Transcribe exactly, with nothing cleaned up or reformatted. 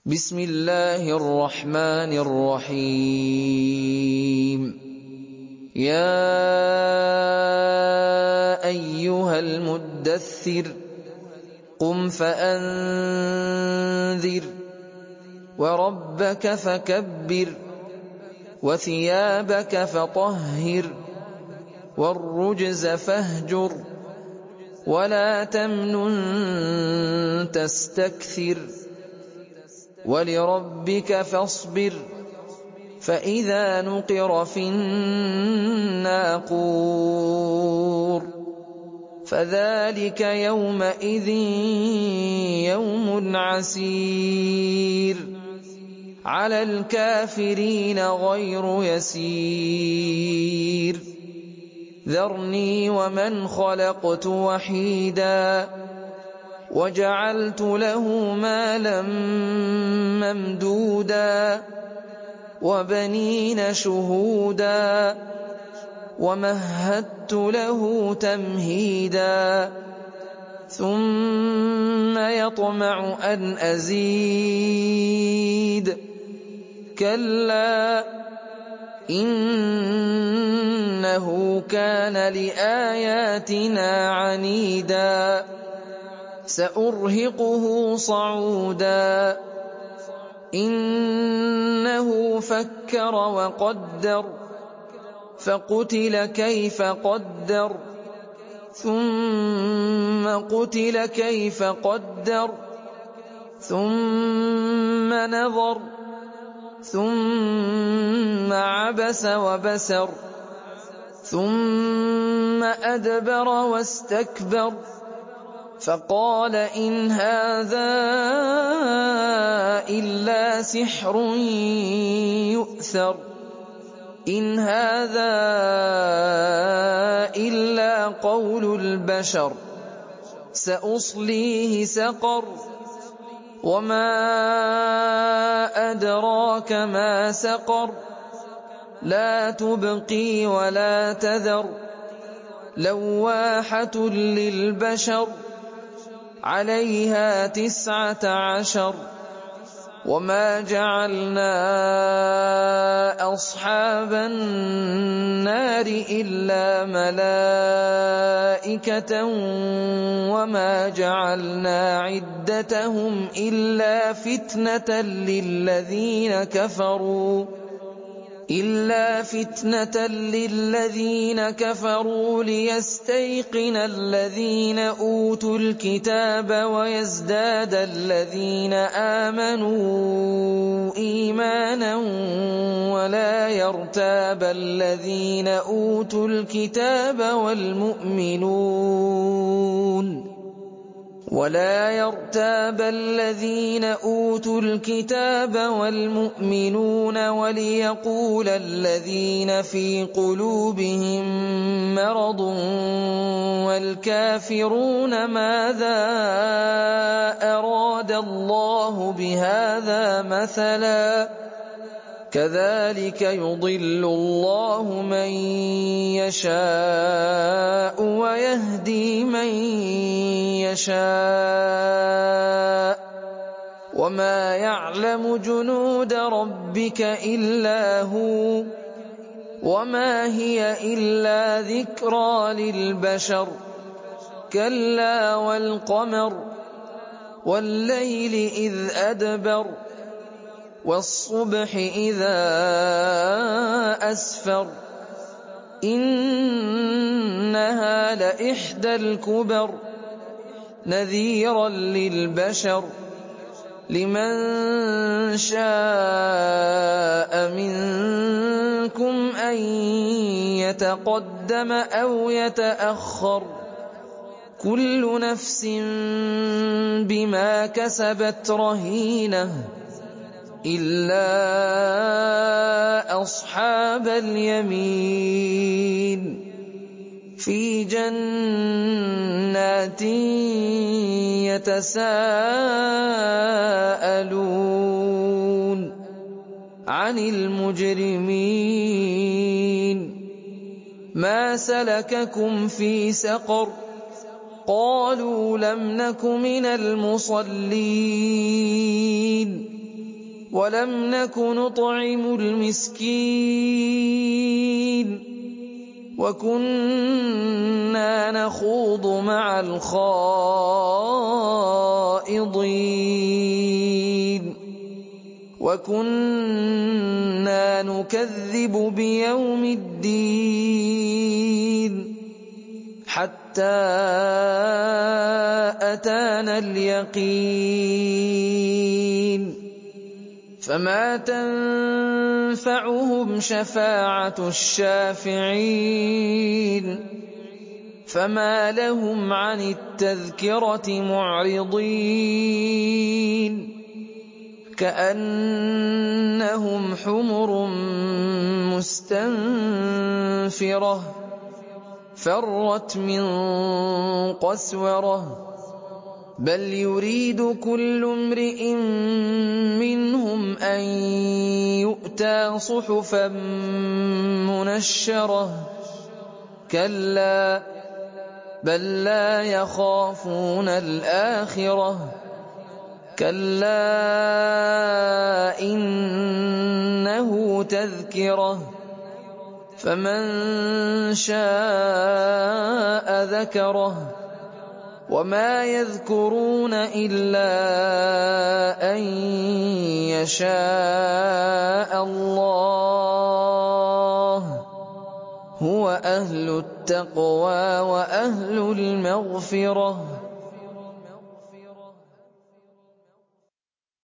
بسم الله الرحمن الرحيم يا أيها المدثر قم فأنذر وربك فكبر وثيابك فطهر والرجز فاهجر ولا تمنن تستكثر ولربك فاصبر فإذا نقر في الناقور فذلك يومئذ يوم عسير على الكافرين غير يسير ذرني ومن خلقت وحيدا وجعلت له مالا ممدودا وبنين شهودا ومهدت له تمهيدا ثم يطمع أن أزيد كلا إنه كان لآياتنا عنيدا سأرهقه صعودا إنه فكر وقدر فقتل كيف قدر ثم قتل كيف قدر ثم نظر ثم عبس وبسر ثم أدبر واستكبر فقال إن هذا إلا سحر يؤثر إن هذا إلا قول البشر سأصليه سقر وما أدراك ما سقر لا تبقي ولا تذر لواحة للبشر عليها تسعة عشر وما جعلنا أصحاب النار إلا ملائكة وما جعلنا عدتهم إلا فتنة للذين كفروا إلا فتنة للذين كفروا ليستيقن الذين أوتوا الكتاب ويزداد الذين آمنوا إيمانا ولا يرتاب الذين أوتوا الكتاب والمؤمنون ولا يرتاب الذين أوتوا الكتاب والمؤمنون وليقول الذين في قلوبهم مرض والكافرون ماذا أراد الله بهذا مثلا كذلك يضل الله من يشاء ويهدي من يشاء وما يعلم جنود ربك إلا هو وما هي إلا ذكرى للبشر كلا والقمر والليل إذ أدبر والصبح إذا أسفر إنها لإحدى الكبر نذيرا للبشر لمن شاء منكم أن يتقدم أو يتأخر كل نفس بما كسبت رهينة إلا أصحاب اليمين في جنات يتساءلون عن المجرمين ما سلككم في سقر قالوا لم نك من المصلين وَلَمْ نَكُ نُطْعِمُ الْمِسْكِينَ وَكُنَّا نَخُوضُ مَعَ الْخَائِضِينَ وَكُنَّا نُكَذِّبُ بِيَوْمِ الدِّينِ حَتَّىٰ أَتَانَا الْيَقِينُ فَمَا تَنفَعُهُمْ شَفَاعَةُ الشَّافِعِينَ فَمَا لَهُمْ عَنِ التَّذْكِرَةِ مُعْرِضِينَ كَأَنَّهُمْ حُمُرٌ مُّسْتَنفِرَةٌ فَرَّتْ مِن قَسْوَرَةٍ بَلْ يُرِيدُ كُلُّ امْرِئٍ مِّنْهُمْ أَن يُؤْتَىٰ صُحُفًا مُّنَشَّرَةً كَلَّا بَل لَّا يَخَافُونَ الْآخِرَةَ كَلَّا إِنَّهُ تَذْكِرَةٌ فَمَن شَاءَ ذَكَرَهُ وَمَا يَذْكُرُونَ إِلَّا أَن يَشَاءَ اللَّهُ هُوَ أَهْلُ التَّقْوَىٰ وَأَهْلُ الْمَغْفِرَةِ